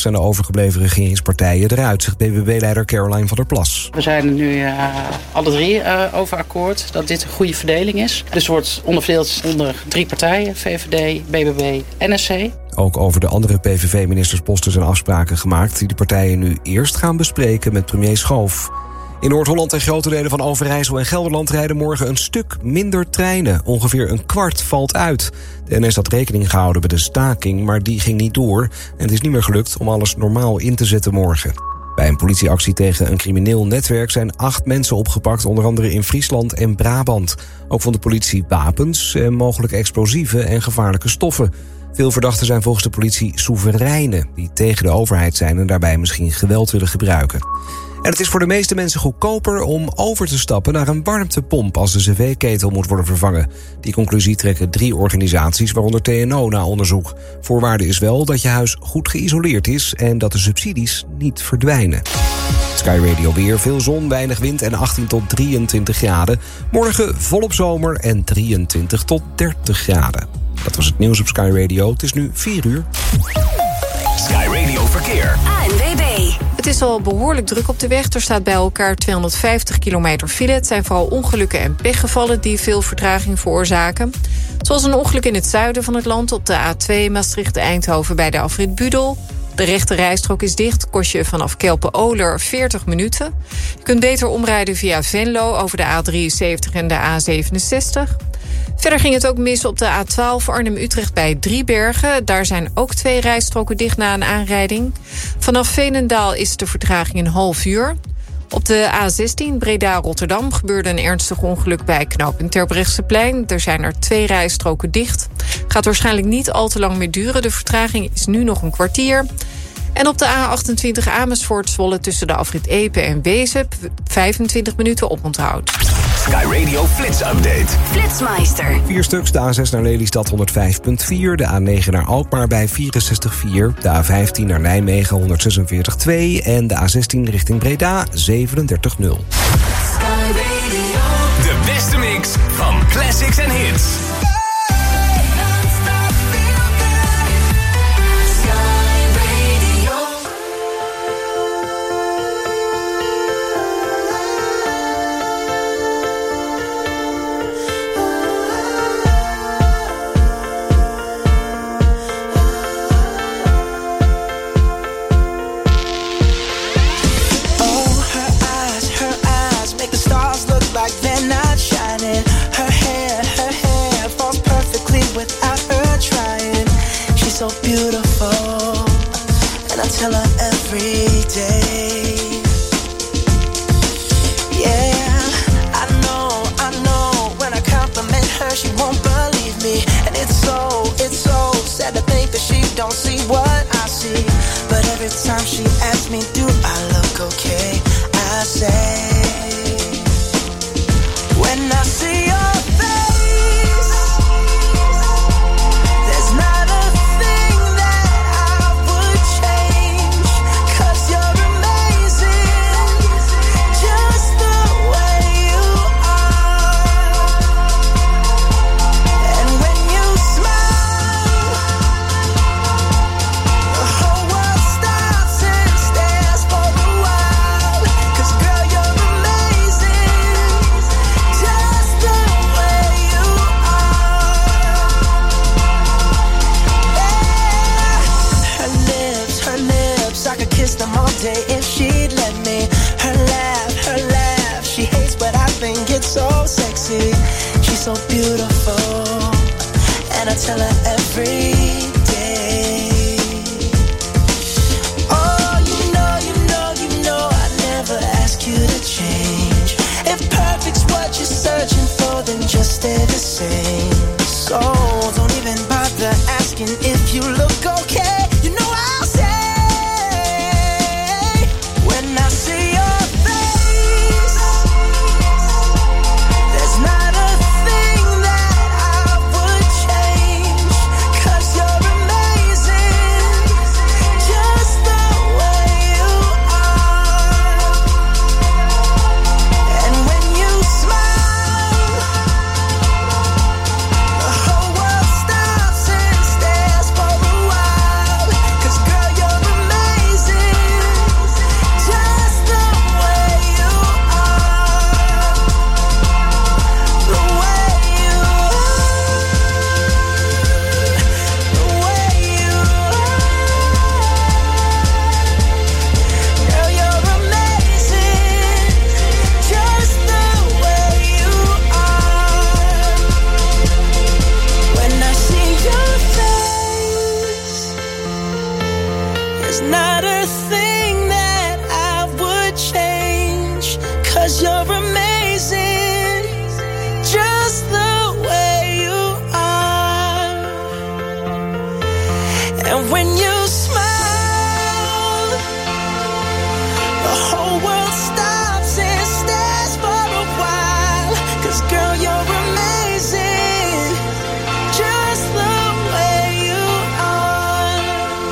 zijn de overgebleven regeringspartijen eruit, zegt BBB-leider Caroline van der Plas. We zijn er nu alle drie over akkoord dat dit een goede verdeling is. Dus wordt onderverdeeld onder 3 partijen, VVD, BBB, NSC. Ook over de andere PVV-ministersposten zijn afspraken gemaakt die de partijen nu eerst gaan bespreken met premier Schoof. In Noord-Holland en grote delen van Overijssel en Gelderland rijden morgen een stuk minder treinen. Ongeveer een kwart valt uit. De NS had rekening gehouden met de staking, maar die ging niet door. En het is niet meer gelukt om alles normaal in te zetten morgen. Bij een politieactie tegen een crimineel netwerk zijn 8 mensen opgepakt, onder andere in Friesland en Brabant. Ook vond de politie wapens en mogelijk explosieven en gevaarlijke stoffen. Veel verdachten zijn volgens de politie soevereinen die tegen de overheid zijn en daarbij misschien geweld willen gebruiken. En het is voor de meeste mensen goedkoper om over te stappen naar een warmtepomp als de cv-ketel moet worden vervangen. Die conclusie trekken 3 organisaties, waaronder TNO, na onderzoek. Voorwaarde is wel dat je huis goed geïsoleerd is en dat de subsidies niet verdwijnen. Sky Radio weer, veel zon, weinig wind en 18 tot 23 graden. Morgen volop zomer en 23 tot 30 graden. Dat was het nieuws op Sky Radio. Het is nu 4 uur. Sky Radio Verkeer. ANWB. Het is al behoorlijk druk op de weg. Er staat bij elkaar 250 kilometer file. Het zijn vooral ongelukken en pechgevallen die veel vertraging veroorzaken. Zoals een ongeluk in het zuiden van het land op de A2 Maastricht-Eindhoven bij de afrit Budel. De rechte rijstrook is dicht, kost je vanaf Kelpen-Oler 40 minuten. Je kunt beter omrijden via Venlo over de A73 en de A67. Verder ging het ook mis op de A12 Arnhem-Utrecht bij Driebergen. Daar zijn ook 2 rijstroken dicht na een aanrijding. Vanaf Veenendaal is de vertraging een half uur. Op de A16 Breda-Rotterdam gebeurde een ernstig ongeluk bij knooppunt Terbrechtseplein. Er zijn er 2 rijstroken dicht. Gaat waarschijnlijk niet al te lang meer duren. De vertraging is nu nog een kwartier. En op de A28 Amersfoort-Zwolle tussen de afrit Epe en Wezep 25 minuten oponthoud. Sky Radio Flits Update. Flitsmeister. 4 stuks, de A6 naar Lelystad 105.4, de A9 naar Alkmaar bij 64,4, de A15 naar Nijmegen 146,2 en de A16 richting Breda 37,0. De beste mix van classics en hits. So beautiful, and I tell her every day. Yeah, I know, when I compliment her, she won't believe me. And it's so sad to think that she don't see what I see. But every time she asks me, do I look okay? I say, when I see your if she'd let me. Her laugh, she hates but I think it's so sexy. She's so beautiful, and I tell her every day. Oh, you know, I never ask you to change. If perfect's what you're searching for, then just stay the same. So don't even bother asking if you look okay. You know I'll say, not a thing that I would change, 'cause you're There's not a thing that I would change, 'cause you're amazing, just the way you are. And when you smile, the whole world stops and stares for a while, 'cause girl, you're amazing, just the way you are.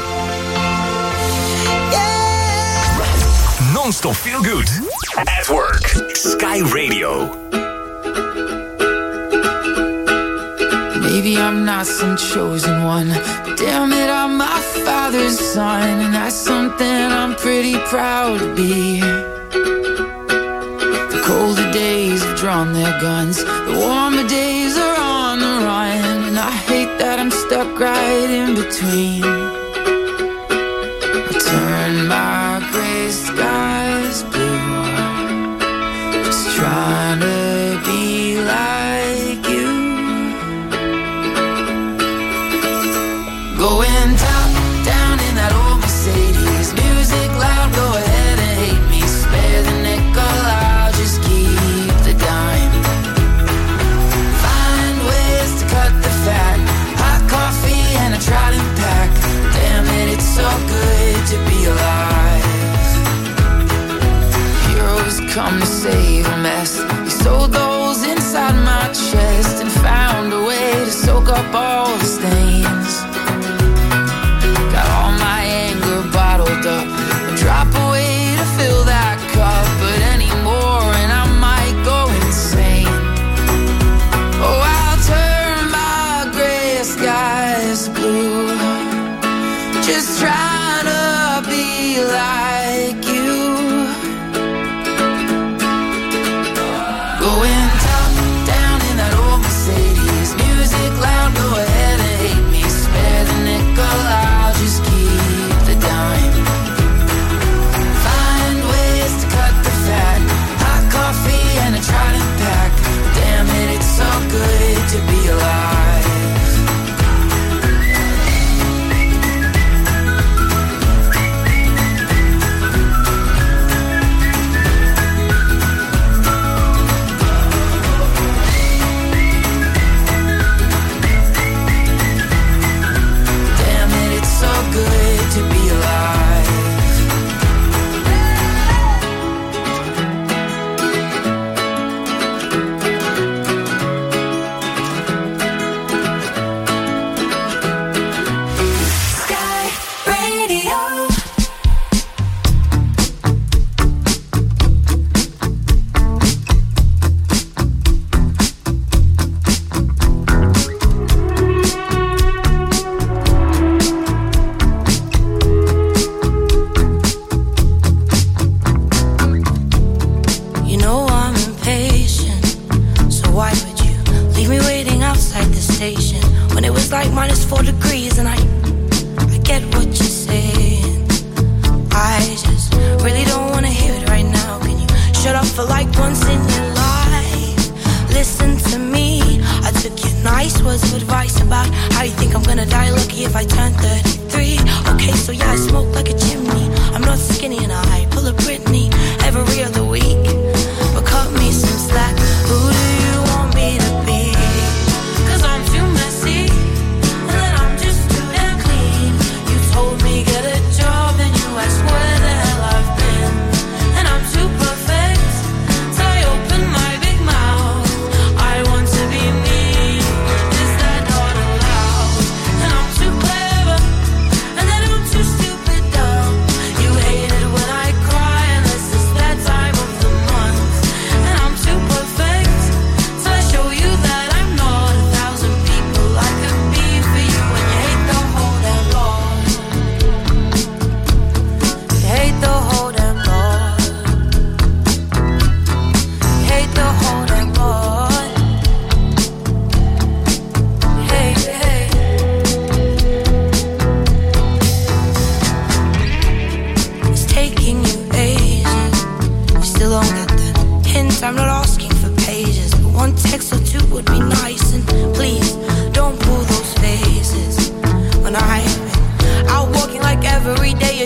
Yeah. Non-stop feel good. At work. Sky Radio. Maybe I'm not some chosen one, but damn it, I'm my father's son, and that's something I'm pretty proud to be. The colder days have drawn their guns, the warmer days are on the run, and I hate that I'm stuck right in between. I turn my gray skies blue, just trying to be like you. Going top down in that old Mercedes, music loud, go ahead and hate me. Spare the nickel, I'll just keep the dime. Find ways to cut the fat, hot coffee and a Trident pack. Damn it, it's so good to be alive. Heroes come to save a mess. He sold those inside my chest and found a way to soak up all the stains. Got all my anger bottled up, a drop away to fill that cup, but anymore and I might go insane. Oh, I'll turn my gray skies blue, just trying to be like you. Going top down in that old Mercedes, music loud, go ahead and hate me. Spare the nickel, I'll just keep the dime.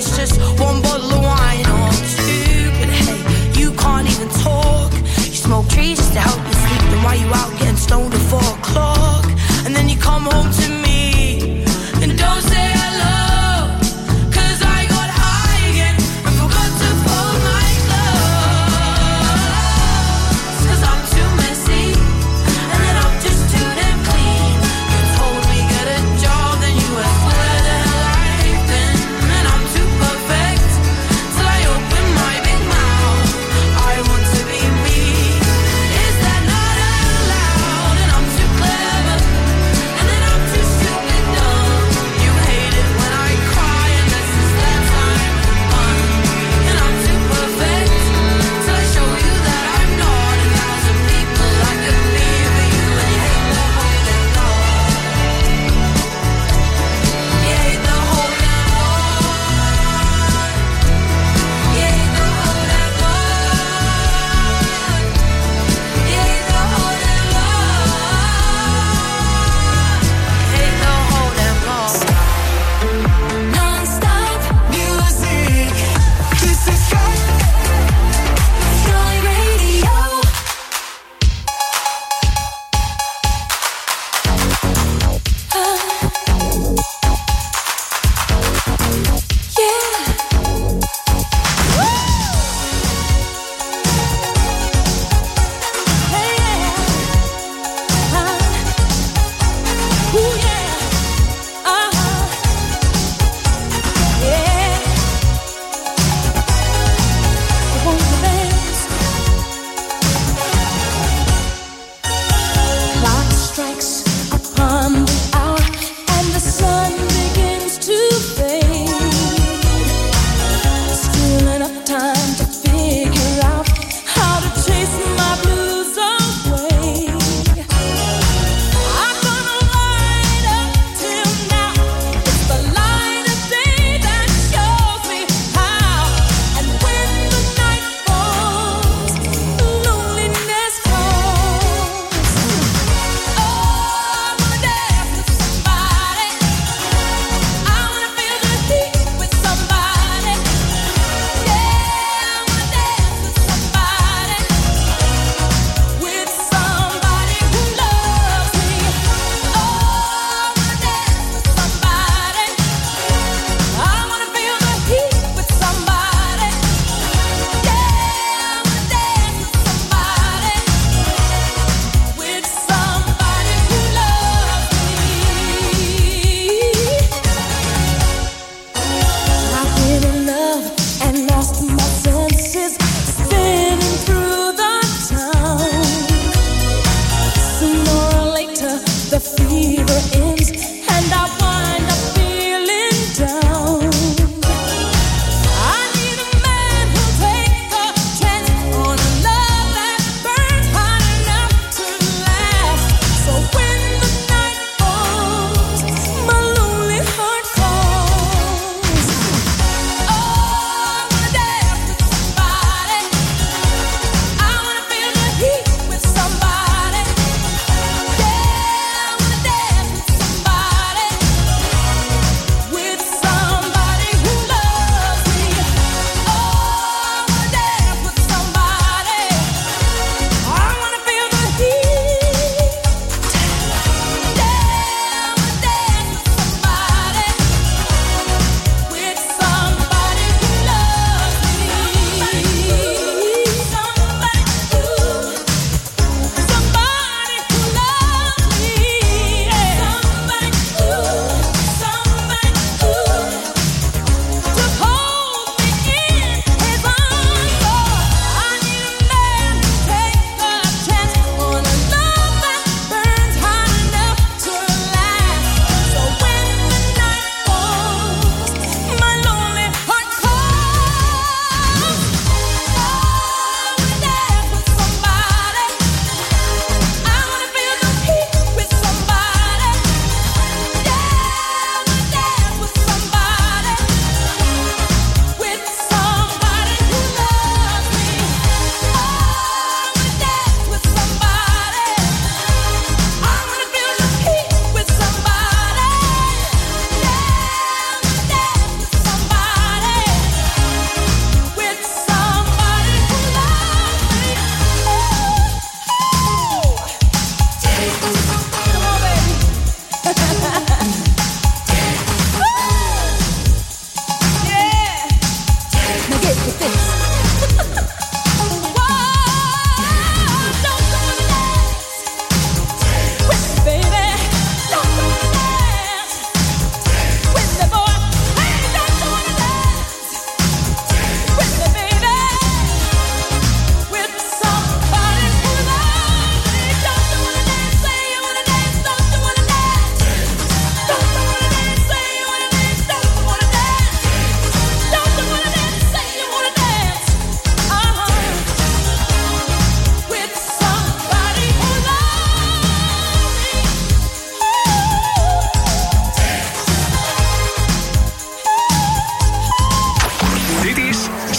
it's just one bottle of wine or two. But hey, you can't even talk. You smoke trees just to help you sleep. Then why you out getting stoned at 4 o'clock? And then you come home to me and don't say hello.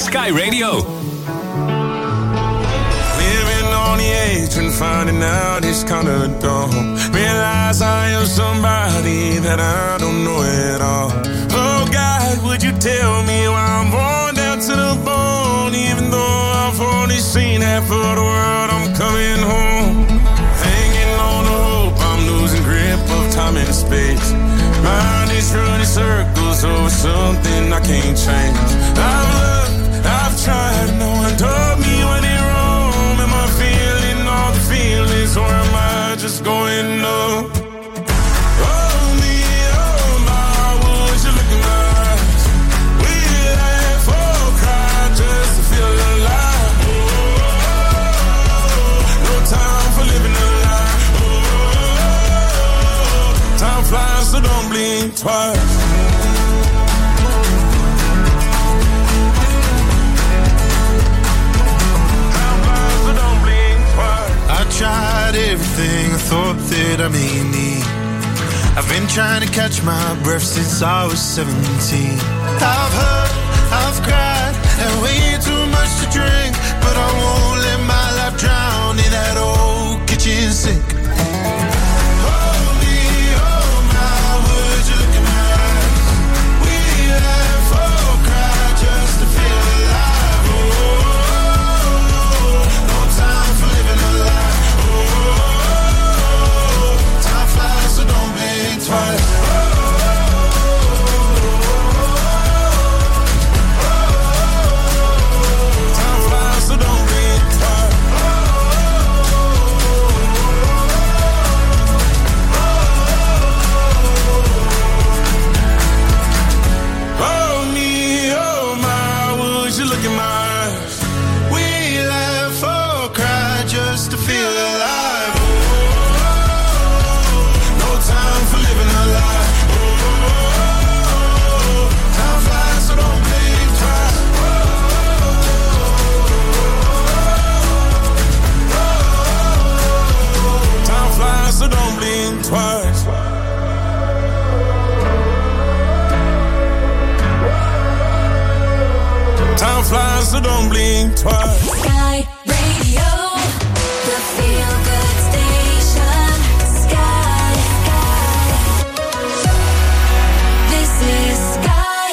Sky Radio. Living on the edge and finding out it's kinda dumb. Realize I am somebody that I don't know at all. Oh God, would you tell me why I'm worn down to the bone? Even though I've only seen half of the world, I'm coming home. Hanging on the hope, I'm losing grip of time and space. Mind is running circles over something I can't change. I've looked, I've tried, no one told me when it wrong. Am I feeling all the feelings, or am I just going up? Oh me, oh my, would you look in my eyes? We laugh or cry just to feel alive. No time for living a lie. Time flies, so don't blink twice. I tried everything I thought that I may need. I've been trying to catch my breath since I was 17. I've hurt, I've cried, and way too much to drink, but I won't let my life drown in that old kitchen sink. Oh me, oh my, would you look in my eyes? We laugh or cry just to feel alive. Oh, no time for living a lie. Twice. Time flies, so don't blink twice. Oh me, oh my, would you look in my eyes? We laugh or cry just to feel alive. Time for living a lie. Time flies, so don't blink twice. Time flies, so don't blink twice. Time flies, so don't blink twice. Sky Radio, the feel-good station. Sky. This is Sky.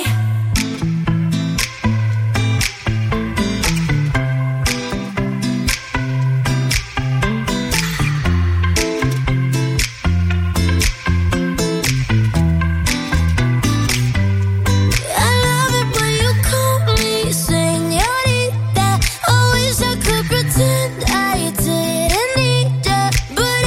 I love it when you call me señorita. I wish I could pretend I didn't need ya, but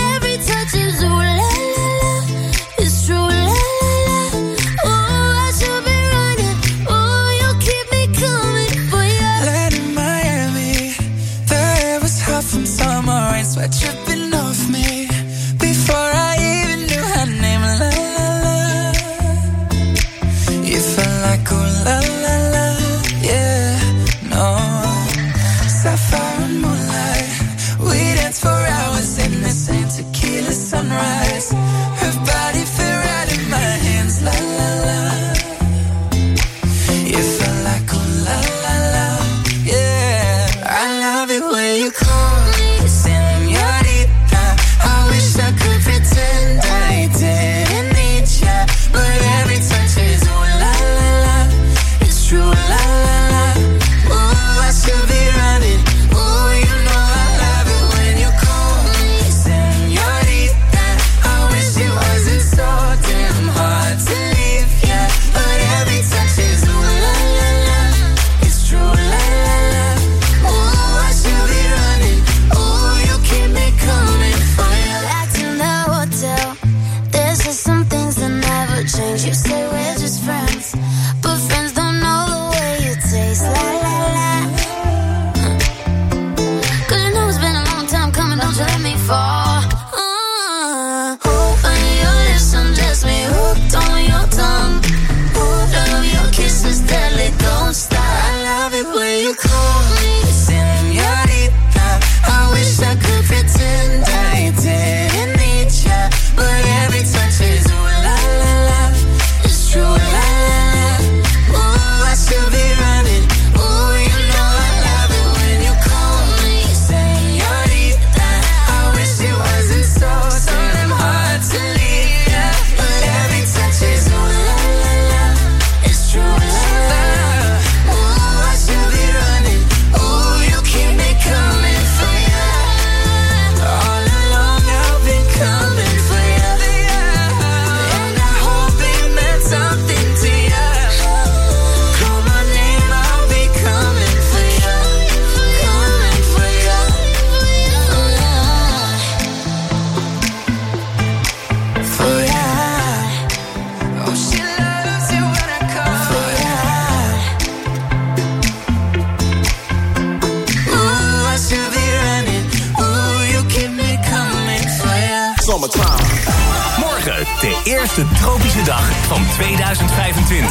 summertime. Morgen de eerste tropische dag van 2025.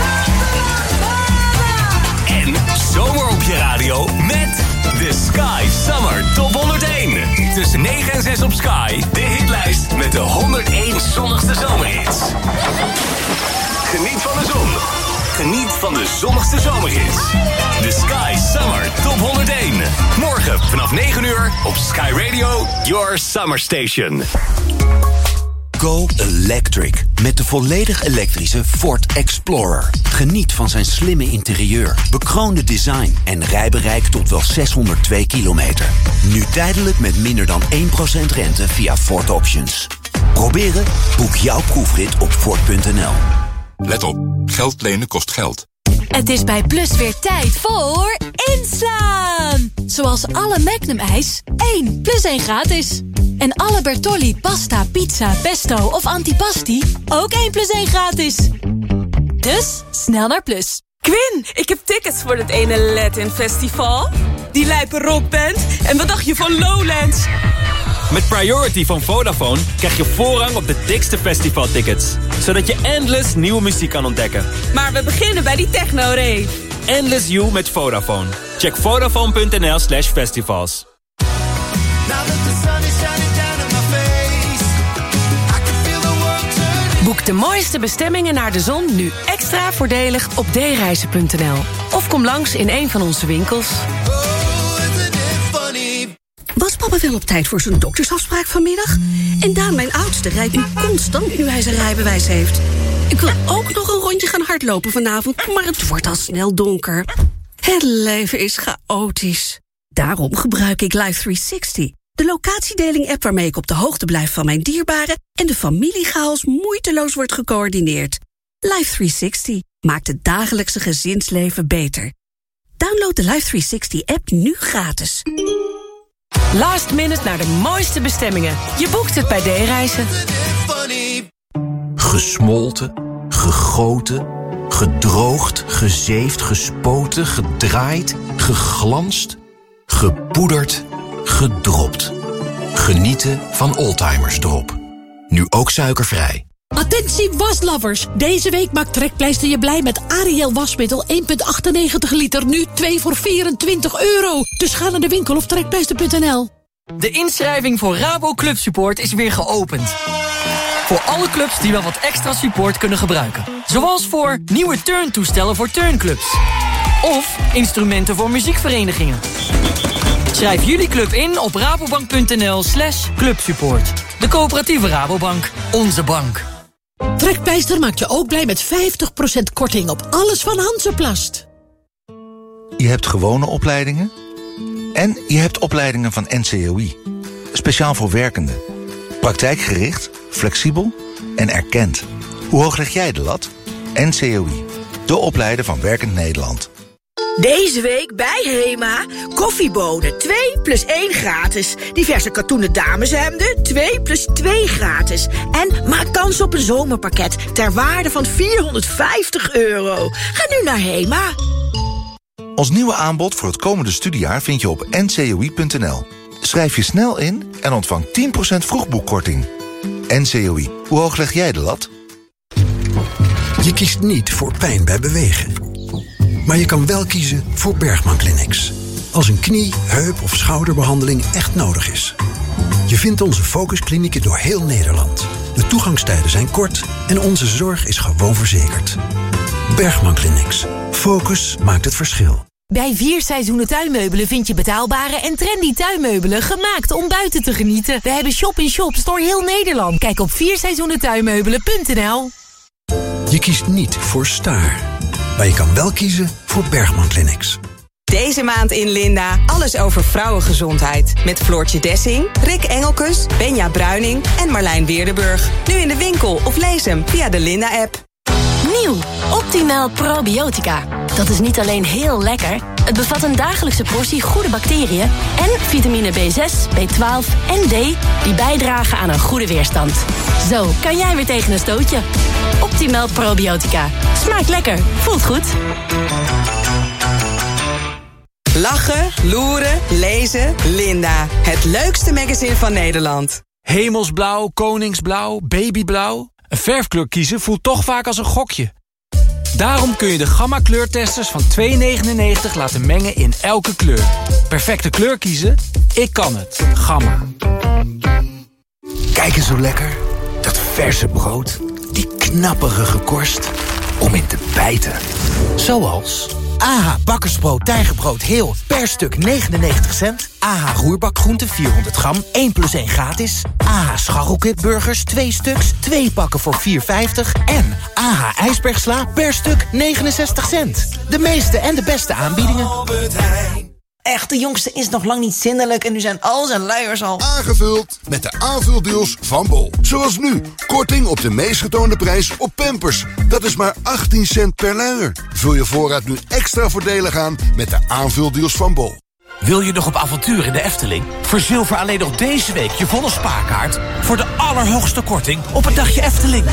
En zomer op je radio met de Sky Summer Top 101. Tussen 9 en 6 op Sky, de hitlijst met de 101 zonnigste zomerhits. Geniet van de zon. Geniet van de zonnigste zomerhits. De Sky Summer Top 101. Morgen vanaf 9 uur op Sky Radio, your summer station. Go Electric met de volledig elektrische Ford Explorer. Geniet van zijn slimme interieur, bekroonde design en rijbereik tot wel 602 kilometer. Nu tijdelijk met minder dan 1% rente via Ford Options. Proberen? Boek jouw proefrit op Ford.nl. Let op, geld lenen kost geld. Het is bij Plus weer tijd voor inslaan. Zoals alle Magnum ijs, 1 plus 1 gratis. En alle Bertolli pasta, pizza, pesto of antipasti, ook 1 plus 1 gratis. Dus, snel naar Plus. Quinn, ik heb tickets voor het ene Latin Festival. Die lijpe rockband. En wat dacht je van Lowlands? Met Priority van Vodafone krijg je voorrang op de dikste festivaltickets. Zodat je endless nieuwe muziek kan ontdekken. Maar we beginnen bij die techno-rave. Endless You met Vodafone. Check Vodafone.nl/festivals. Boek de mooiste bestemmingen naar de zon nu extra voordelig op dereizen.nl. Of kom langs in een van onze winkels. Was papa wel op tijd voor zijn doktersafspraak vanmiddag? En Daan, mijn oudste, rijdt nu constant nu hij zijn rijbewijs heeft. Ik wil ook nog een rondje gaan hardlopen vanavond, maar het wordt al snel donker. Het leven is chaotisch. Daarom gebruik ik Life360. De locatiedeling-app waarmee ik op de hoogte blijf van mijn dierbaren en de familiechaos moeiteloos wordt gecoördineerd. Life360 maakt het dagelijkse gezinsleven beter. Download de Life360-app nu gratis. Last minute naar de mooiste bestemmingen. Je boekt het bij D-reizen. Gesmolten, gegoten, gedroogd, gezeefd, gespoten, gedraaid, geglanst, gepoederd, gedropt. Genieten van Oldtimers Drop. Nu ook suikervrij. Attentie waslovers! Deze week maakt Trekpleister je blij met Ariel wasmiddel 1,98 liter. Nu 2 voor €24. Dus ga naar de winkel of trekpleister.nl. De inschrijving voor Rabo Club Support is weer geopend. Voor alle clubs die wel wat extra support kunnen gebruiken. Zoals voor nieuwe turntoestellen voor turnclubs. Of instrumenten voor muziekverenigingen. Schrijf jullie club in op rabobank.nl/clubsupport. De coöperatieve Rabobank. Onze bank. Trekpleister maakt je ook blij met 50% korting op alles van Hansaplast. Je hebt gewone opleidingen en je hebt opleidingen van NCOI. Speciaal voor werkenden. Praktijkgericht, flexibel en erkend. Hoe hoog leg jij de lat? NCOI, de opleider van Werkend Nederland. Deze week bij Hema, koffiebonen 2 plus 1 gratis. Diverse katoenen dameshemden 2 plus 2 gratis. En maak kans op een zomerpakket ter waarde van €450. Ga nu naar Hema. Ons nieuwe aanbod voor het komende studiejaar vind je op ncoi.nl. Schrijf je snel in en ontvang 10% vroegboekkorting. NCOI, hoe hoog leg jij de lat? Je kiest niet voor pijn bij bewegen. Maar je kan wel kiezen voor Bergman Clinics. Als een knie, heup of schouderbehandeling echt nodig is. Je vindt onze focusklinieken door heel Nederland. De toegangstijden zijn kort en onze zorg is gewoon verzekerd. Bergman Clinics. Focus maakt het verschil. Bij 4 Seizoenen Tuinmeubelen vind je betaalbare en trendy tuinmeubelen gemaakt om buiten te genieten. We hebben shop-in-shops door heel Nederland. Kijk op 4seizoenentuinmeubelen.nl. Je kiest niet voor Staar. Maar je kan wel kiezen voor Bergman Clinics. Deze maand in Linda alles over vrouwengezondheid. Met Floortje Dessing, Rick Engelkes, Benja Bruining en Marlijn Weerdenburg. Nu in de winkel of lees hem via de Linda-app. Nieuw, Optimal Probiotica. Dat is niet alleen heel lekker, het bevat een dagelijkse portie goede bacteriën en vitamine B6, B12 en D die bijdragen aan een goede weerstand. Zo kan jij weer tegen een stootje. Optimal Probiotica. Smaakt lekker, voelt goed. Lachen, loeren, lezen, Linda. Het leukste magazine van Nederland. Hemelsblauw, koningsblauw, babyblauw. Een verfkleur kiezen voelt toch vaak als een gokje. Daarom kun je de Gamma kleurtesters van $2,99 laten mengen in elke kleur. Perfecte kleur kiezen? Ik kan het. Gamma. Kijk eens zo lekker. Dat verse brood. Die knapperige korst. Om in te bijten. Zoals AH bakkersbrood tijgerbrood heel per stuk 99 cent. AH roerbakgroenten 400 gram, 1 + 1 gratis. AH scharrelkipburgers 2 stuks, 2 pakken voor $4,50. En AH ijsbergsla per stuk 69 cent. De meeste en de beste aanbiedingen. Echt, de jongste is nog lang niet zindelijk en nu zijn al zijn luiers al aangevuld met de aanvuldeals van Bol. Zoals nu, korting op de meest getoonde prijs op Pampers. Dat is maar 18 cent per luier. Vul je voorraad nu extra voordelig aan met de aanvuldeals van Bol. Wil je nog op avontuur in de Efteling? Verzilver alleen nog deze week je volle spaarkaart voor de allerhoogste korting op een dagje Efteling.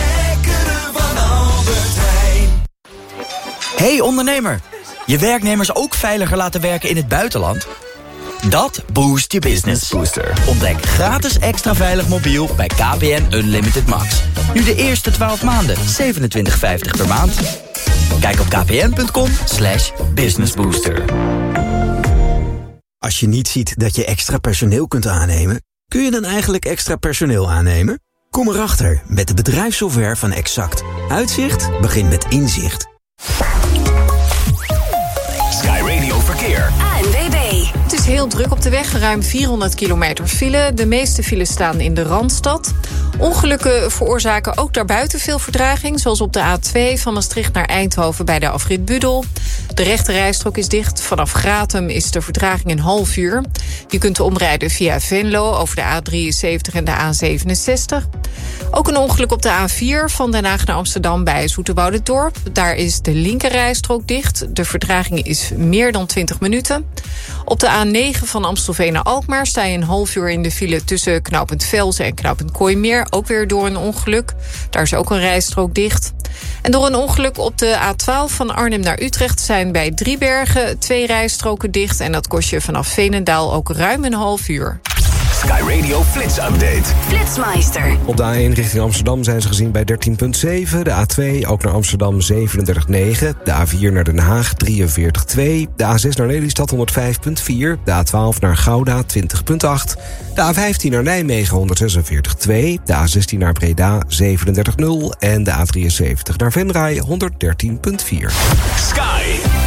Hey ondernemer, je werknemers ook veiliger laten werken in het buitenland? Dat boost je business. Booster. Ontdek gratis extra veilig mobiel bij KPN Unlimited Max. Nu de eerste 12 maanden, $27,50 per maand. Kijk op kpn.com/businessbooster. Als je niet ziet dat je extra personeel kunt aannemen, kun je dan eigenlijk extra personeel aannemen? Kom erachter met de bedrijfssoftware van Exact. Uitzicht begint met inzicht. Sky Radio Verkeer. ANWB. Het is heel druk op de weg, ruim 400 kilometer file. De meeste files staan in de Randstad. Ongelukken veroorzaken ook daarbuiten veel vertraging, zoals op de A2 van Maastricht naar Eindhoven bij de afrit Budel. De rechte rijstrook is dicht. Vanaf Gratum is de vertraging een half uur. Je kunt omrijden via Venlo over de A73 en de A67. Ook een ongeluk op de A4 van Den Haag naar Amsterdam bij Zoeterwoudendorp. Daar is de linker rijstrook dicht. De vertraging is meer dan 20 minuten. Op de A9 van Amstelveen naar Alkmaar sta je een half uur in de file tussen knooppunt Velzen en knooppunt Kooimeer. Ook weer door een ongeluk. Daar is ook een rijstrook dicht. En door een ongeluk op de A12 van Arnhem naar Utrecht zijn bij Driebergen 2 rijstroken dicht. En dat kost je vanaf Veenendaal ook ruim een half uur. Sky Radio Flits Update. Flitsmeister. Op de A1 richting Amsterdam zijn ze gezien bij 13,7. De A2 ook naar Amsterdam 37,9. De A4 naar Den Haag 43,2. De A6 naar Lelystad 105,4. De A12 naar Gouda 20,8. De A15 naar Nijmegen 146,2. De A16 naar Breda 37,0. En de A73 naar Venray 113,4. Sky.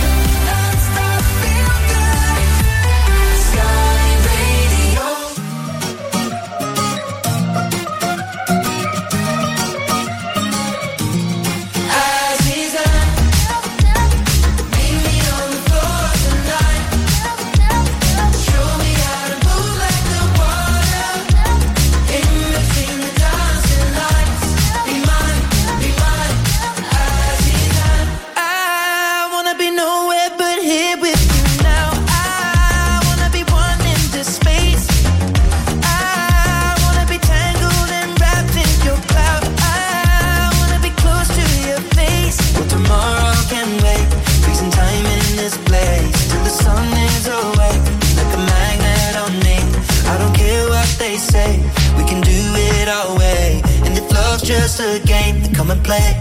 Just a game, then come and play.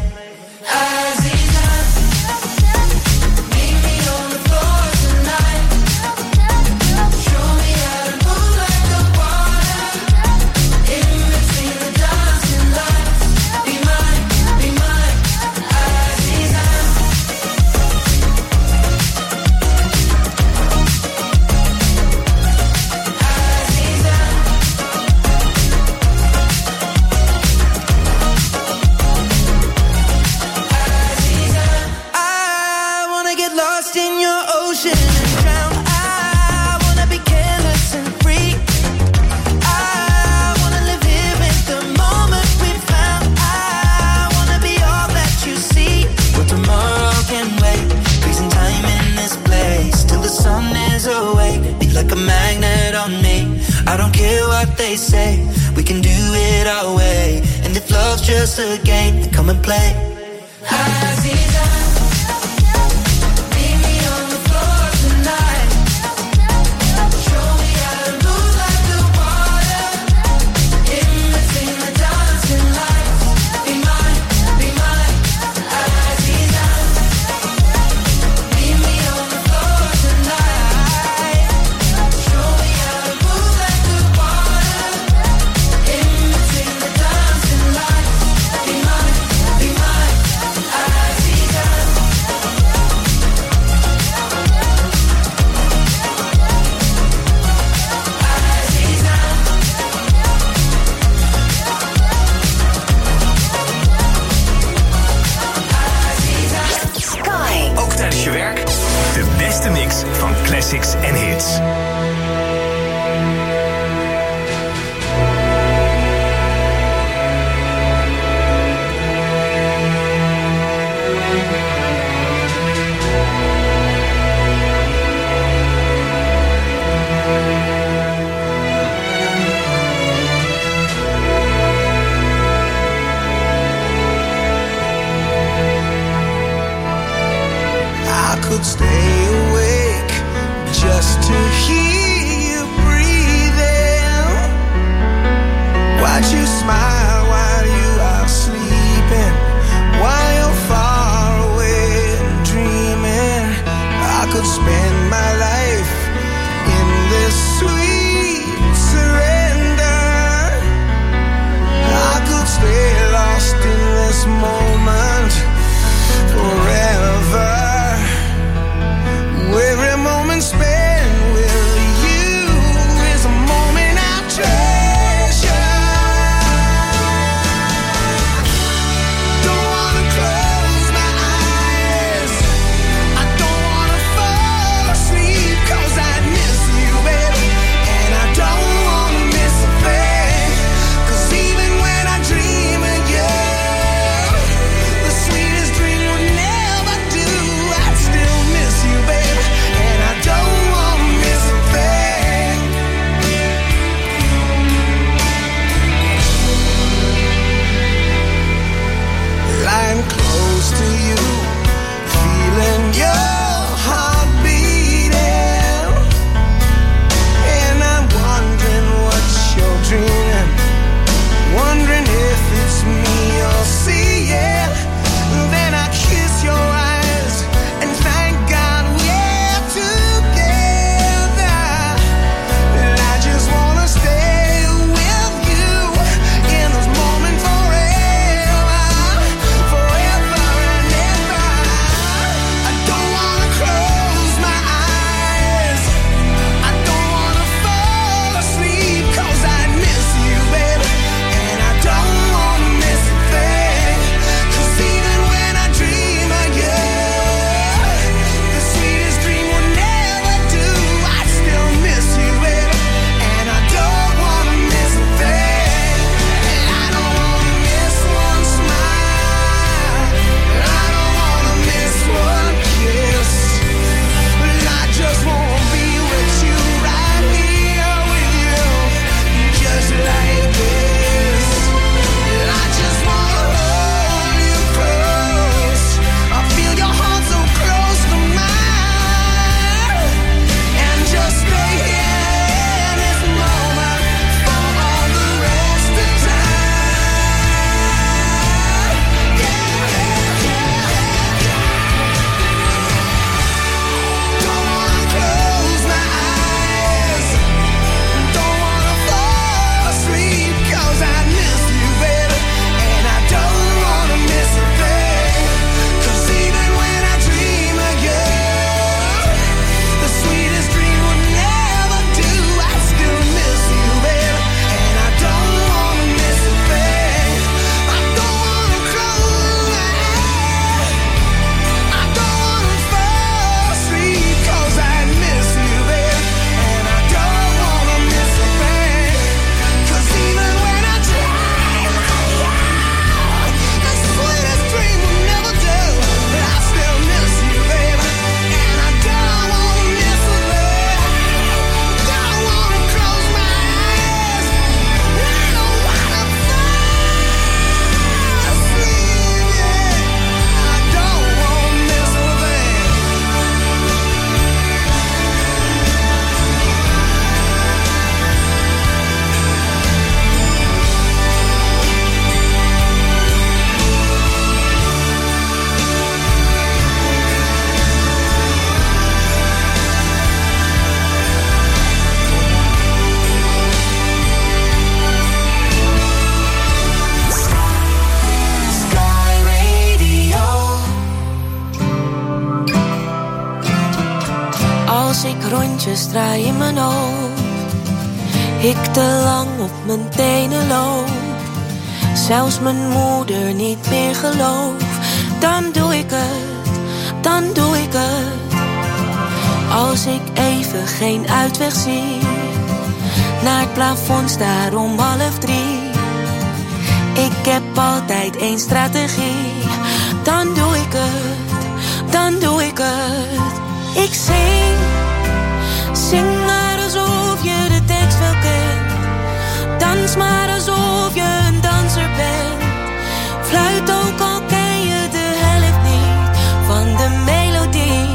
They say we can do it our way, and if love's just a game, then come and play. In van classics en hits. Could stay awake just to hear you breathing. Watch you smile while you are sleeping, while you're far away and dreaming. I could spend my life in this sweet surrender. I could stay lost in this moment forever. Every moment spent with you is a moment I treasure. Don't wanna close my eyes, I don't wanna fall asleep, 'cause I miss you, baby, and I don't wanna miss a thing. 'Cause even when I dream of you, the sweetest dream would never do. I'd still miss you, baby. Don't wanna miss a thing. Lying close to you, feeling your heart beating, and I'm wondering what you're dreaming, wondering if it's me you're seeing. Then I kiss your eyes and thank God we're together. And I just wanna stay with you in this moment forever, forever and ever. I don't wanna close my eyes, I don't wanna fall asleep, 'cause I miss you, baby, and I don't wanna miss a thing. 'Cause even when I dream of you, the sweetest dream will never do. I still miss you, baby, and I don't wanna miss a thing. I don't wanna miss one smile, I don't wanna miss one kiss. I just wanna be with you, right here with you, just like this. I just wanna hold you close, I feel your heart so close to mine, and just stay here in this moment for all the rest of time. Don't wanna close my eyes, don't wanna fall asleep, 'cause I miss you, baby, and I don't wanna miss a thing. 'Cause even when I dream of you, the sweetest dream will never do. I still miss you, baby, and I don't wanna miss a thing. I don't wanna close my eyes, I don't wanna fall asleep, 'cause I miss you, baby, and I don't wanna miss a thing. 'Cause even when I dream of you, the sweetest dream will never do. But I still miss you, baby, and I don't wanna miss a thing. Don't wanna close my eyes, I don't wanna fall asleep, yeah. I don't wanna miss a thing. Sky Radio. Als ik rondjes draai in mijn hoofd, ik te lang op mijn tenen loop, zelfs mijn moeder niet meer geloof, dan doe ik het, dan doe ik het. Als ik even geen uitweg zie, naar het plafond staar om 2:30. Ik heb altijd één strategie. Dan doe ik het, dan doe ik het. Ik zing maar alsof je de tekst wel kent. Dans maar alsof je een danser bent. Fluit ook al ken je de helft niet van de melodie.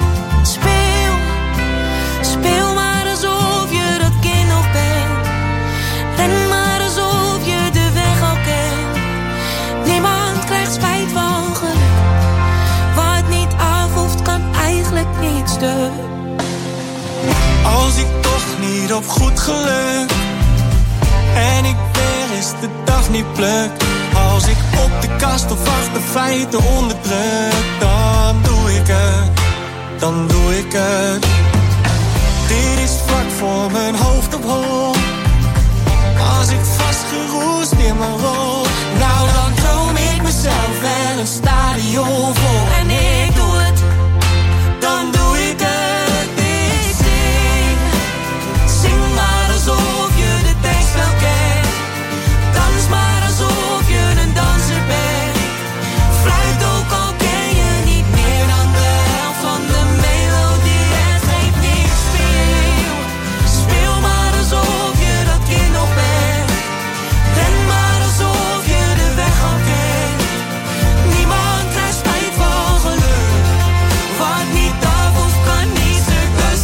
Speel maar alsof je dat kind nog bent. Ren maar alsof je de weg al kent. Niemand krijgt spijt van geluk. Wat niet afhoeft kan eigenlijk niet stuk. Als ik toch niet op goed geluk en ik weer eens de dag niet pluk. Als ik op de kast of achter feiten onderdruk, dan doe ik het, dan doe ik het. Dit is vlak voor mijn hoofd op hol. Als ik vastgeroest in mijn rol, nou dan droom ik mezelf wel een stadion vol. En ik doe het, dan doe ik het. Ik zing maar alsof je de tekst wel kent. Dans maar alsof je een danser bent. Fluit ook al ken je niet meer dan de helft van de melodie. Het geeft niks, speel maar alsof je dat kind nog bent. Ren maar alsof je de weg al kent. Niemand krijgt spijt van geluk. Wat niet af of kan niet stuk, dus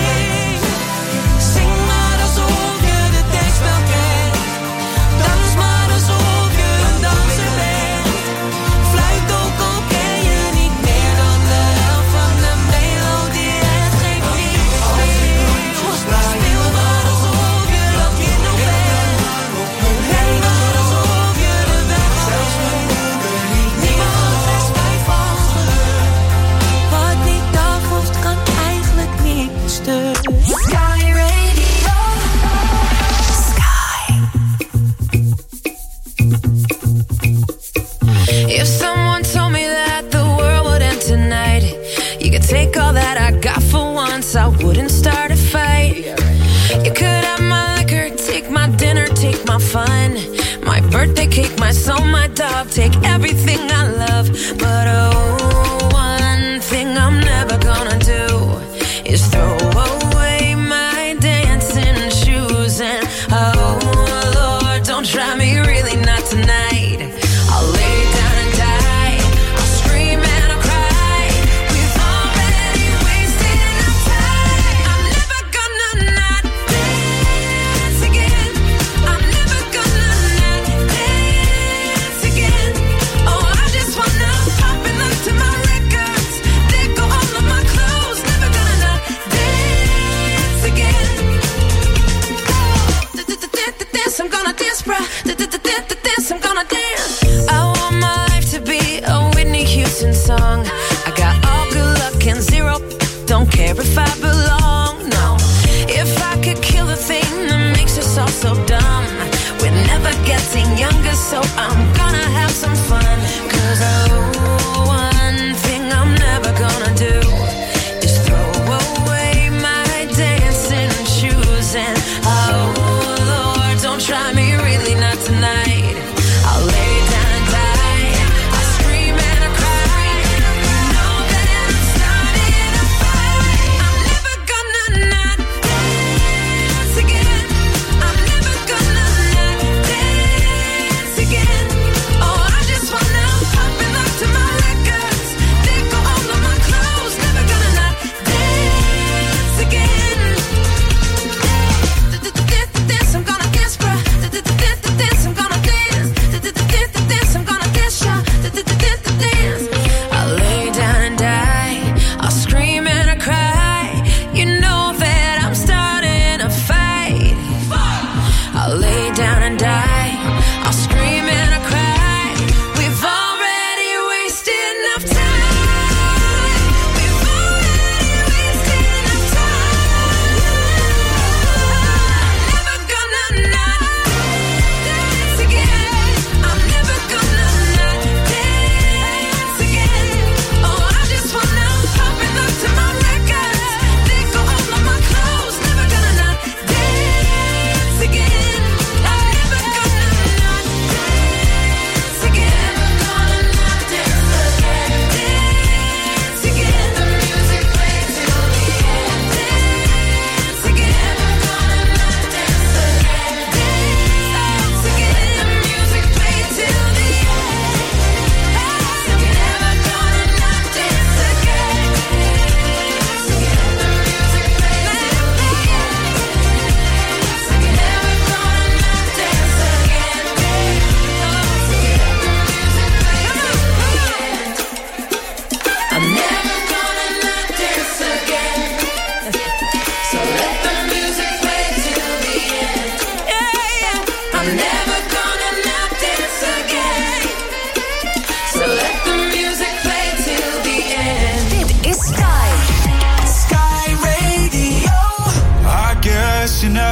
zing maar alsof je de tekst wel kent. Dans maar alsof je een danser bent. Fluit ook al ken je niet meer dan de helft van de melodie. Het geeft niks, speel maar alsof je dat kind nog bent. Ren maar alsof je de weg al kent. Niemand krijgt spijt van geluk. Wat niet afhoeft kan eigenlijk niet stuk. Sky Radio. Sky. If someone told me that the world would end tonight, you could take all that I got for once, I wouldn't start a fight. You could have my liquor, take my dinner, take my fun, my birthday cake, my soul, my dog, take everything I love. But oh, one thing I'm never gonna do is throw away my dancing shoes. And oh Lord, don't try me, really not tonight. I'll lay down and die, I'll scream and I'll cry. We've already wasted enough time. I'm never gonna not dance again. I'm never gonna not dance again. Oh, I just wanna pop and look to my records, let go all of my clothes. Never gonna not dance again. Dance, I'm gonna dance, bruh. Dance, I'm gonna dance. I want my life to be a Whitney Houston song. I got all good luck and zero, don't care if I belong, no. If I could kill the thing that makes us all so dumb, we're never getting younger, so I'm gonna have some fun. 'Cause oh, one thing I'm never gonna do is throw away my dancing shoes. And oh Lord, don't try me, really not tonight. I'll lay down and die, I'll scream and I'll cry. You know that I'm starting a fight. I'm never gonna not dance again. I'm never gonna not dance again. Oh, I just wanna pop and look to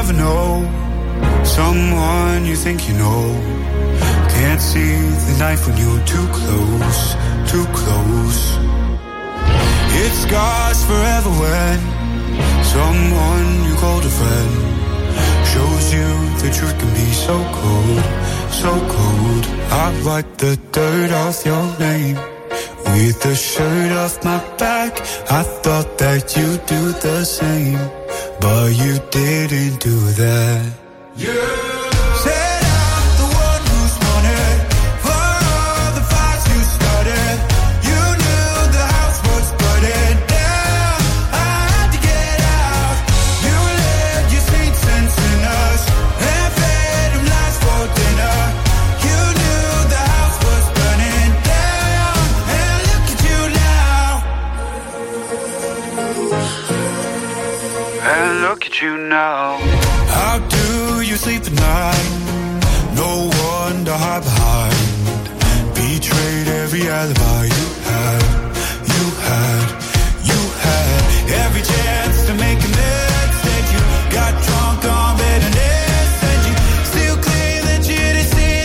never know. Someone you think you know. Can't see the knife when you're too close, too close. It scars forever when someone you called a friend shows you the truth can be so cold, so cold. I wipe the dirt off your name with the shirt off my back. I thought that you'd do the same, but you didn't do that. Said I'm the one who's wanted for all the fights you started. You knew the house was burning down. I had to get out. You let your sweet sense in us and fed them lies for dinner. You knew the house was burning down, and look at you now. And look at you now. How do you sleep at night? No one to hide behind. Betrayed every alibi you had. You had, you had every chance to make amends. Said you got drunk on bitterness. Said you still claim that you didn't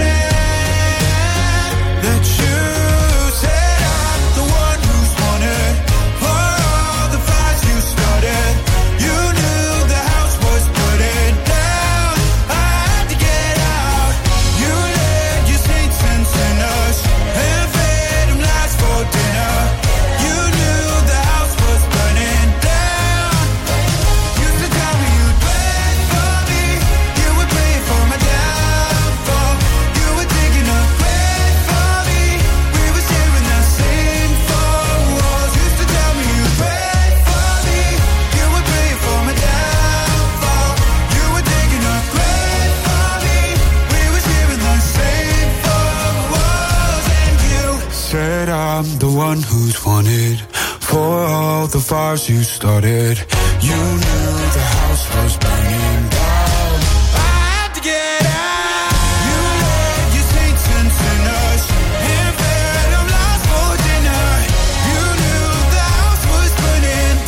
that you said I'm the one who's wanted for all the fights you started. You knew the house was burning down. I had to get out. You let your saints sense in us and fed them lies for dinner. You knew the house was burning down. Used to tell me you'd pray for me. You would pray for my downfall. You were digging a grave for me. We were sharing the same four walls. Used to tell me you'd pray for me. You would pray for my downfall. You were digging a grave for me. We were sharing the same four walls. And you said I'm the one who's wanted for all the fires you started. You knew the house was burning down. I had to get out. You let your saints sense in us and fed them lies for dinner. You knew the house was burning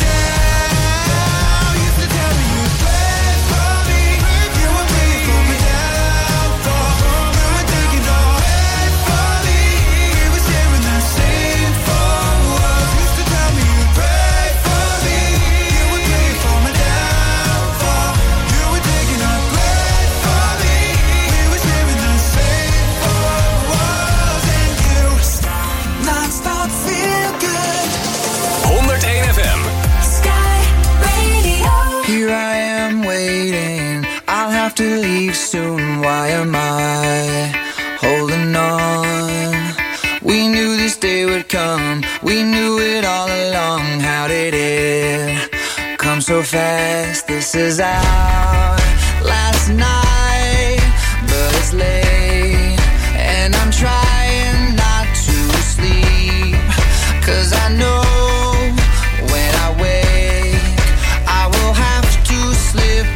down. Used to tell me you'd pray for me. You would pray for my downfall. You were taking all head for me. We were sharing the same four walls. Used to tell me you'd pray for me. You would pray for my downfall. You were taking a grave for me. We were sharing the same four walls. And you non-stop feel good. 101 FM. Sky Radio. Here I am waiting, I'll have to leave soon. Why am I holding on? We knew this day would come, we knew it all along. How did it come so fast? This is our last night, but it's late, and I'm trying not to sleep, 'cause I know when I wake, I will have to slip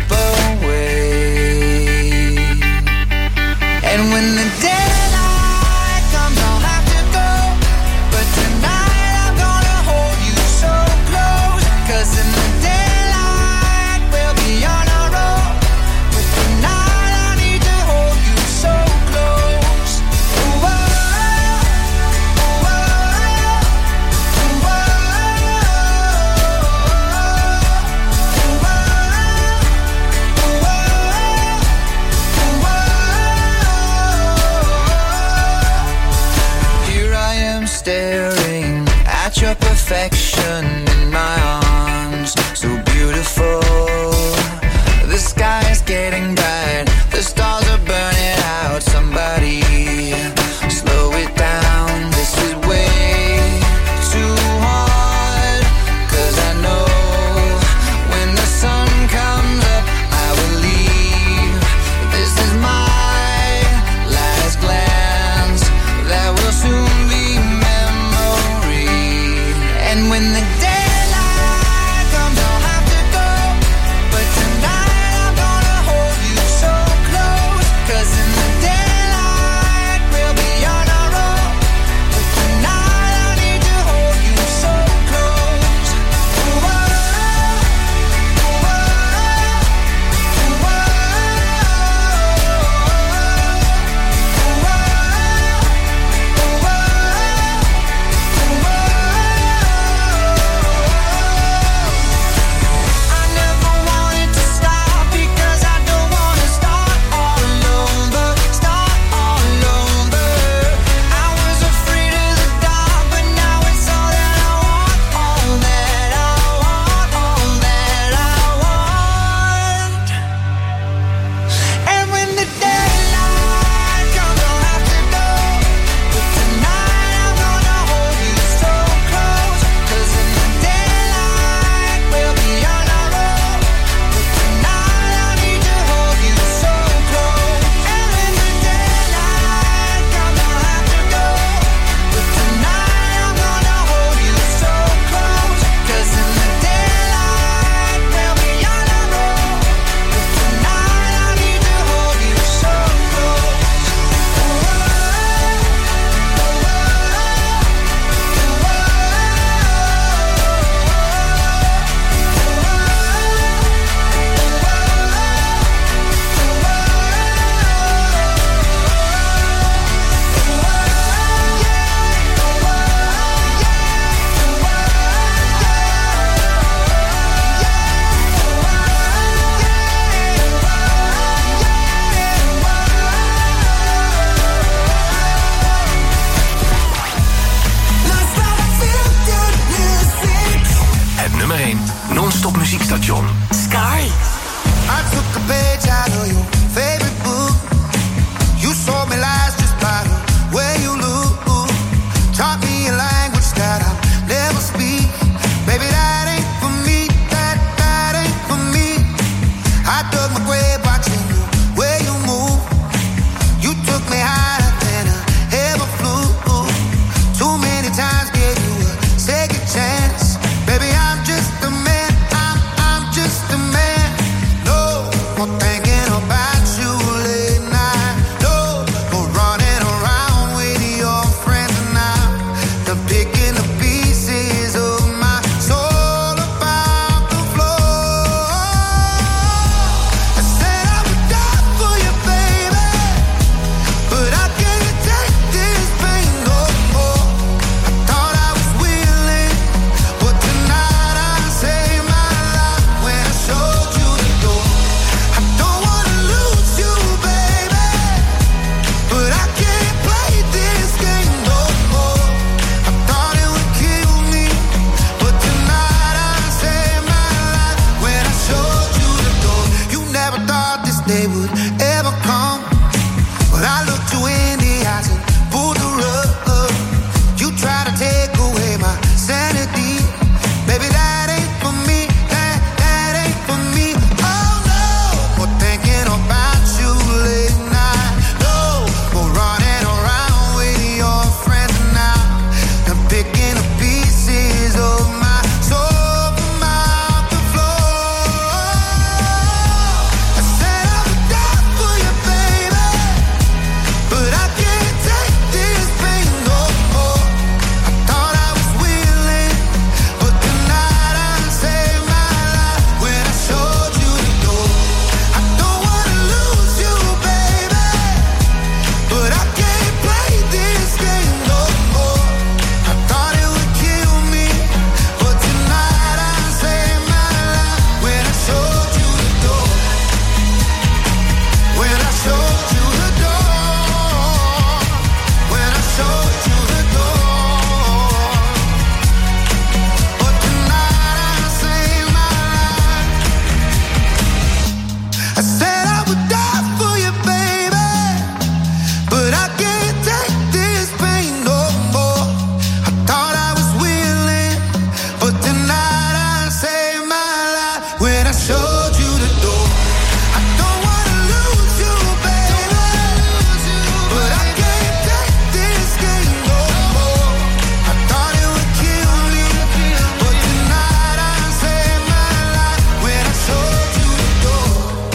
away. And when the daylight comes, I'll have to go. But tonight I'm gonna hold you so close, 'cause in the daylight we'll be on our own. But tonight I need to hold you so close. Ooh, oh, ooh, oh, ooh, oh. Here I am staring at your perfection in my arms, so beautiful. The sky is getting bright, the stars are burning out. Somebody slow it down, this is way too hard. 'Cause I know when the sun comes up, I will leave. This is my last glance, that will soon be memory. And when the daylight comes, I'll have to Radiostation. Sky. I took a page out of your favorite book. You sold me lies just by the way you look. Taught me a language that I'll never speak. Baby, that ain't for me. That ain't for me. I dug my grave watching the way you move. You took me higher than I ever flew. Too many times gave you a second chance. Baby, I'm just a man. I'm just a man. No more thinking about you late night. No more running around with your friends now. They're picking the pieces of my soul about the floor. I said I would die for you, baby, but I can't take this pain no more. I thought I was willing, but tonight I saved my life when I showed you the door. I don't wanna lose you, baby, but I can't play this game no more. I thought it would kill me, but tonight I saved my life when I showed you the door. You never thought this day would ever come, but I looked you in the eyes and pulled the rug. You tried to take away my sanity. Baby, that ain't for me. That ain't for me. Oh no, more thinking about you late night. No more running around with your friends now. I'm picking the pieces of my soul from out the floor. I said I would die for you, baby, but I can't take this pain no more. I thought I was willing, but tonight I saved my life when I showed you the door. I don't wanna lose you, baby, but I can't play this game no more. I thought it would kill me, but tonight I saved my life when I showed you the door. When I showed you the door. When I showed you the door. But tonight I saved my life. I said I would die for you, baby, but I can't take this pain no more. I thought I was willing, but tonight I saved my life when I showed you the door. I don't wanna lose you, baby, but I can't take this game no more. I thought it would kill me, but tonight I saved my life when I showed you the door.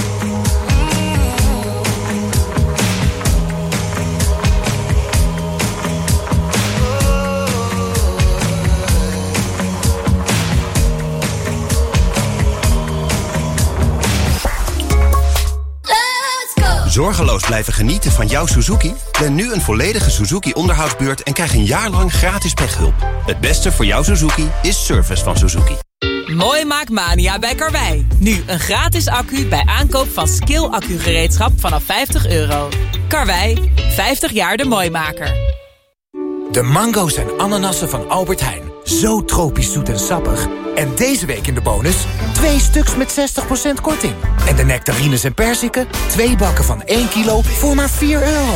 Zorgeloos blijven genieten van jouw Suzuki? Plan nu een volledige Suzuki-onderhoudsbeurt en krijg een jaar lang gratis pechhulp. Het beste voor jouw Suzuki is service van Suzuki. Mooi maakmania bij Karwei. Nu een gratis accu bij aankoop van Skill accugereedschap vanaf €50. Karwei, 50 jaar de mooimaker. De mango's en ananassen van Albert Heijn. Zo tropisch zoet en sappig. En deze week in de bonus 2 stuks met 60% korting. En de nectarines en perziken, 2 bakken van 1 kilo voor maar €4.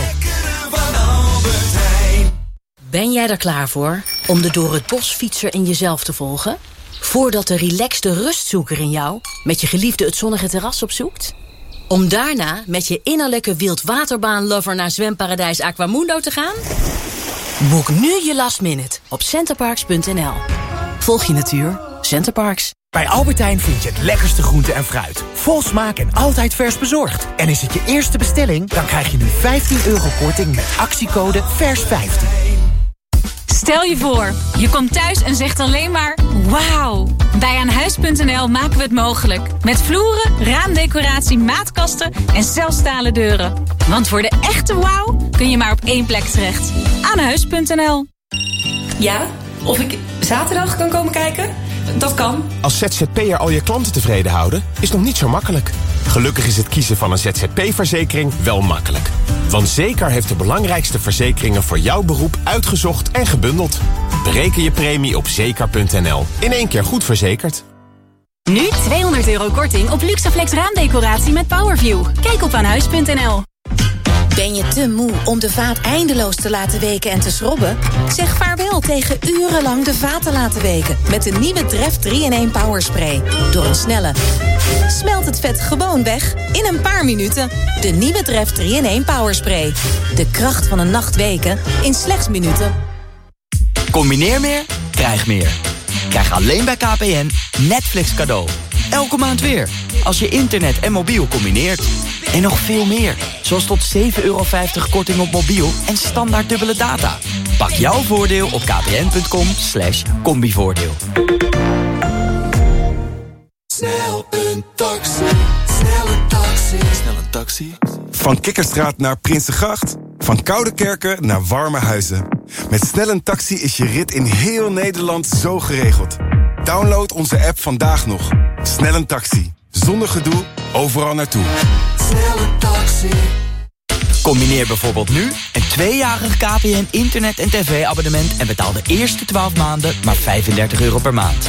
Ben jij er klaar voor om de door het bos fietser in jezelf te volgen? Voordat de relaxte rustzoeker in jou met je geliefde het zonnige terras opzoekt? Om daarna met je innerlijke wildwaterbaan-lover naar zwemparadijs Aquamundo te gaan? Boek nu je last minute op centerparks.nl. Volg je natuur, Centerparks. Bij Albert Heijn vind je het lekkerste groente en fruit. Vol smaak en altijd vers bezorgd. En is het je eerste bestelling, dan krijg je nu €15 korting met actiecode VERS15. Stel je voor, je komt thuis en zegt alleen maar wauw. Bij Aanhuis.nl maken we het mogelijk. Met vloeren, raamdecoratie, maatkasten en zelfs stalen deuren. Want voor de echte wauw kun je maar op één plek terecht. Aanhuis.nl. Ja, of ik zaterdag kan komen kijken? Dat kan. Als ZZP'er al je klanten tevreden houden, is nog niet zo makkelijk. Gelukkig is het kiezen van een ZZP-verzekering wel makkelijk. Want Zeker heeft de belangrijkste verzekeringen voor jouw beroep uitgezocht en gebundeld. Bereken je premie op zeker.nl. In één keer goed verzekerd. Nu 200 euro korting op Luxaflex raamdecoratie met Powerview. Kijk op aanhuis.nl. Ben je te moe om de vaat eindeloos te laten weken en te schrobben? Zeg vaarwel tegen urenlang de vaat te laten weken met de nieuwe Dreft 3-in-1 Powerspray. Door een snelle smelt het vet gewoon weg in een paar minuten. De nieuwe Dreft 3-in-1 Powerspray. De kracht van een nacht weken in slechts minuten. Combineer meer, krijg meer. Krijg alleen bij KPN Netflix cadeau. Elke maand weer, als je internet en mobiel combineert. En nog veel meer, zoals tot €7,50 korting op mobiel en standaard dubbele data. Pak jouw voordeel op kpn.com/combivoordeel. Snel een taxi, snel een taxi. Snel een taxi. Van Kikkerstraat naar Prinsengracht. Van Koudekerken naar Warme Huizen. Met Snel een Taxi is je rit in heel Nederland zo geregeld. Download onze app vandaag nog. Snel een Taxi. Zonder gedoe, overal naartoe. Snel een taxi. Combineer bijvoorbeeld nu een 2-jarig KPN internet- en tv-abonnement... en betaal de eerste 12 maanden maar €35 per maand.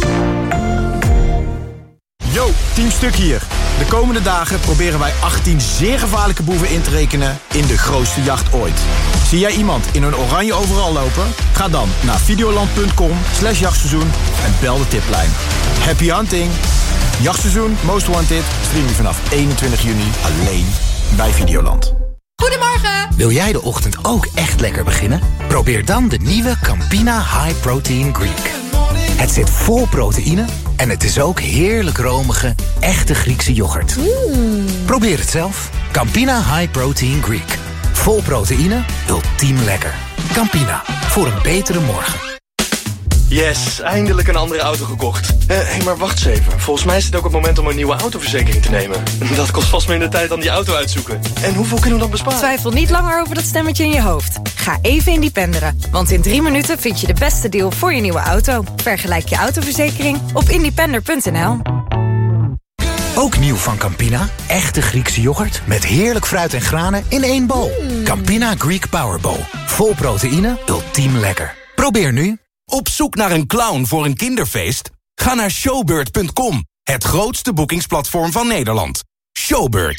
Yo, Team Stuk hier. De komende dagen proberen wij 18 zeer gevaarlijke boeven in te rekenen in de grootste jacht ooit. Zie jij iemand in een oranje overal lopen? Ga dan naar videoland.com/jachtseizoen en bel de tiplijn. Happy hunting! Jachtseizoen Most Wanted stream je vanaf 21 juni alleen bij Videoland. Goedemorgen! Wil jij de ochtend ook echt lekker beginnen? Probeer dan de nieuwe Campina High Protein Greek. Het zit vol proteïne en het is ook heerlijk romige, echte Griekse yoghurt. Probeer het zelf. Campina High Protein Greek. Vol proteïne, ultiem lekker. Campina, voor een betere morgen. Yes, eindelijk een andere auto gekocht. Hé, maar wacht eens even. Volgens mij is het ook het moment om een nieuwe autoverzekering te nemen. Dat kost vast minder tijd dan die auto uitzoeken. En hoeveel kunnen we dan besparen? Twijfel niet langer over dat stemmetje in je hoofd. Ga even independeren. Want in 3 minuten vind je de beste deal voor je nieuwe auto. Vergelijk je autoverzekering op independer.nl. Ook nieuw van Campina. Echte Griekse yoghurt met heerlijk fruit en granen in 1 bowl. Campina Greek Power Bowl. Vol proteïne, ultiem lekker. Probeer nu. Op zoek naar een clown voor een kinderfeest? Ga naar showbird.com, het grootste boekingsplatform van Nederland. Showbird.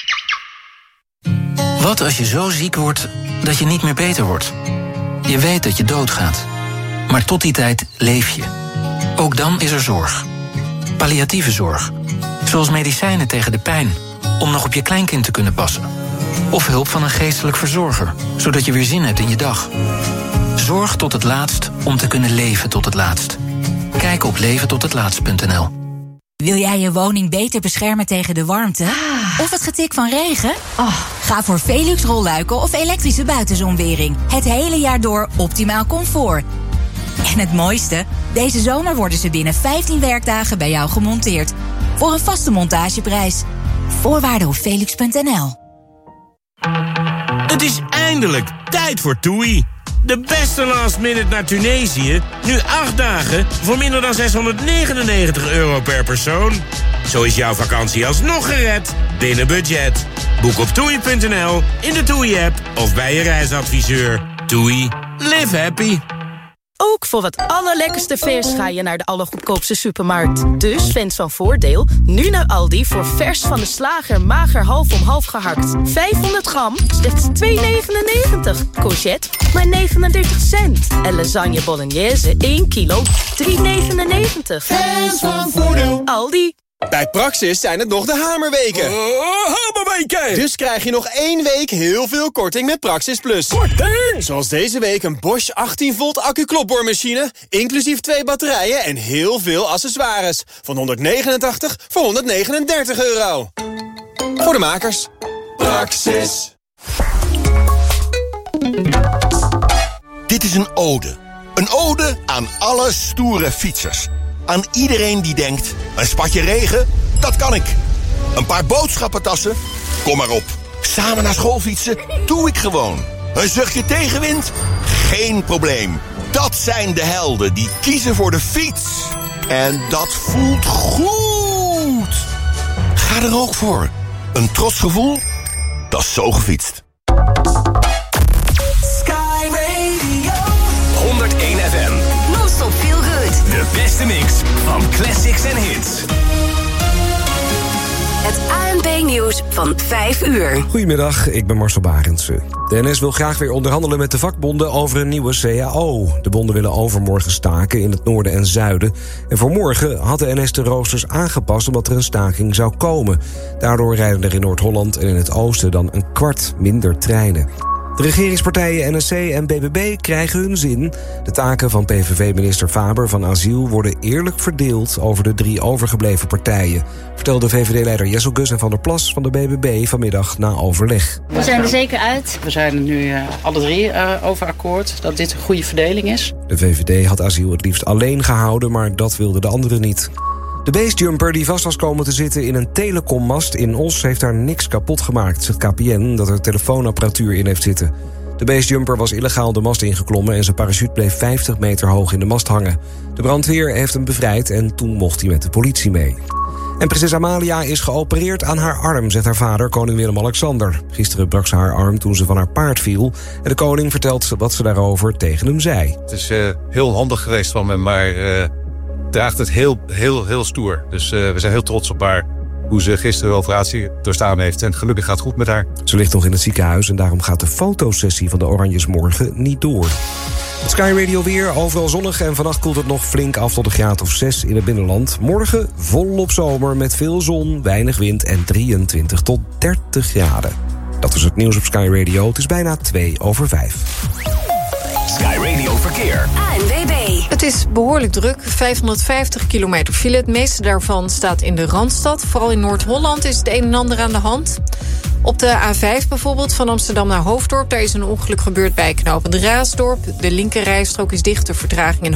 Wat als je zo ziek wordt dat je niet meer beter wordt? Je weet dat je doodgaat. Maar tot die tijd leef je. Ook dan is er zorg. Palliatieve zorg. Zoals medicijnen tegen de pijn, om nog op je kleinkind te kunnen passen. Of hulp van een geestelijk verzorger, zodat je weer zin hebt in je dag. Zorg tot het laatst om te kunnen leven tot het laatst. Kijk op leventothetlaatst.nl. Wil jij je woning beter beschermen tegen de warmte? Of het getik van regen? Ga voor Velux rolluiken of elektrische buitenzonwering. Het hele jaar door optimaal comfort. En het mooiste? Deze zomer worden ze binnen 15 werkdagen bij jou gemonteerd. Voor een vaste montageprijs. Voorwaarden op velux.nl. Het is eindelijk tijd voor TUI. De beste last minute naar Tunesië. Nu 8 dagen voor minder dan €699 per persoon. Zo is jouw vakantie alsnog gered binnen budget. Boek op TUI.nl, in de TUI-app of bij je reisadviseur. TUI. Live happy. Ook voor het allerlekkerste vers ga je naar de allergoedkoopste supermarkt. Dus fans van Voordeel, nu naar Aldi voor vers van de slager mager half om half gehakt. 500 gram, slechts €2,99. Courgette, maar 39 cent. En lasagne bolognese, 1 kilo, €3,99. Fans van Voordeel. Aldi. Bij Praxis zijn het nog de hamerweken. Hamerweken! Dus krijg je nog 1 week heel veel korting met Praxis Plus. Korting! Zoals deze week een Bosch 18 volt accu-klopboormachine, inclusief 2 batterijen en heel veel accessoires. Van €189 voor €139. Voor de makers. Praxis. Dit is een ode. Een ode aan alle stoere fietsers. Aan iedereen die denkt, een spatje regen, dat kan ik. Een paar boodschappentassen, kom maar op. Samen naar school fietsen, doe ik gewoon. Een zuchtje tegenwind, geen probleem. Dat zijn de helden die kiezen voor de fiets. En dat voelt goed. Ga er ook voor. Een trots gevoel, dat is zo gefietst. Sky Radio 101 FM. Non-stop feel good. De beste lekkerste mix van classics en hits. Het ANP-nieuws van 5 uur. Goedemiddag, ik ben Marcel Barendse. De NS wil graag weer onderhandelen met de vakbonden over een nieuwe CAO. De bonden willen overmorgen staken in het noorden en zuiden. En voor morgen had de NS de roosters aangepast omdat er een staking zou komen. Daardoor rijden er in Noord-Holland en in het oosten dan een kwart minder treinen. De regeringspartijen NSC en BBB krijgen hun zin. De taken van PVV-minister Faber van Asiel worden eerlijk verdeeld over de 3 overgebleven partijen, vertelde VVD-leider Jesselgus en Van der Plas van de BBB vanmiddag na overleg. We zijn er zeker uit. We zijn er nu alle 3 over akkoord dat dit een goede verdeling is. De VVD had Asiel het liefst alleen gehouden, maar dat wilden de anderen niet. De basejumper die vast was komen te zitten in een telecommast in Os heeft daar niks kapot gemaakt, zegt KPN dat er telefoonapparatuur in heeft zitten. De basejumper was illegaal de mast ingeklommen en zijn parachute bleef 50 meter hoog in de mast hangen. De brandweer heeft hem bevrijd en toen mocht hij met de politie mee. En prinses Amalia is geopereerd aan haar arm, zegt haar vader, koning Willem-Alexander. Gisteren brak ze haar arm toen ze van haar paard viel. En de koning vertelt wat ze daarover tegen hem zei. Het is heel handig geweest van me, maar draagt het heel stoer. Dus we zijn heel trots op haar, hoe ze gisteren de operatie doorstaan heeft. En gelukkig gaat het goed met haar. Ze ligt nog in het ziekenhuis en daarom gaat de fotosessie van de Oranjes morgen niet door. Het Sky Radio weer, overal zonnig en vannacht koelt het nog flink af tot een graad of 6 in het binnenland. Morgen volop zomer met veel zon, weinig wind en 23 tot 30 graden. Dat was het nieuws op Sky Radio. Het is bijna 2:05. Sky Radio Verkeer. ANWB. Het is behoorlijk druk. 550 kilometer file. Het meeste daarvan staat in de Randstad. Vooral in Noord-Holland is het een en ander aan de hand. Op de A5 bijvoorbeeld, van Amsterdam naar Hoofddorp. Daar is een ongeluk gebeurd bij knooppunt Raasdorp. De linkerrijstrook is dicht, de vertraging in